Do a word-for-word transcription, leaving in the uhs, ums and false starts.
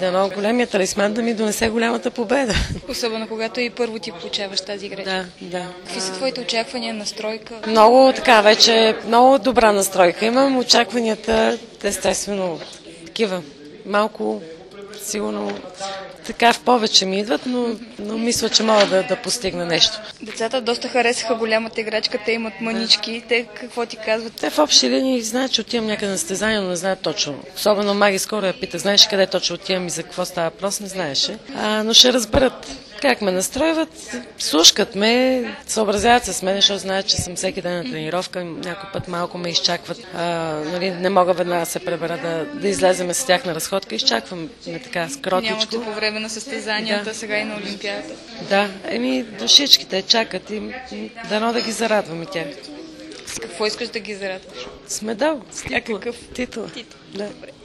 дано големият талисман да ми донесе голямата победа. Особено когато и първо ти получаваш тази грешка. Да, да. Какви са твоите очаквания, настройка? Много така, вече много добра настройка имам. Очакванията, естествено, такива. Малко, сигурно, така в повече ми идват, но, но мисля, че мога да, да постигна нещо. Децата доста харесаха голямата играчка, те имат манички. Те какво ти казват? Те в общи линии знаят, че отивам някъде на състезание, но не знаят точно. Особено Маги скоро я питах, знаеш къде точно отивам и за какво става въпрос, не знаеше. А, но ще разберат как ме настройват, слушкат ме, съобразяват се с мен, защото знаят, че съм всеки ден на тренировка. Някой път малко ме изчакват. А, нали, не мога веднага да се пребера да, да излеземе с тях на разходка. Изчаквам ме така скротичко. Нямате по време на състезанията, да. Сега и на Олимпиадата. Да, еми душичките чакат и дано да ги зарадвам и тях. С какво искаш да ги зарадваш? С медал, с титла. Титла. Титла. Да.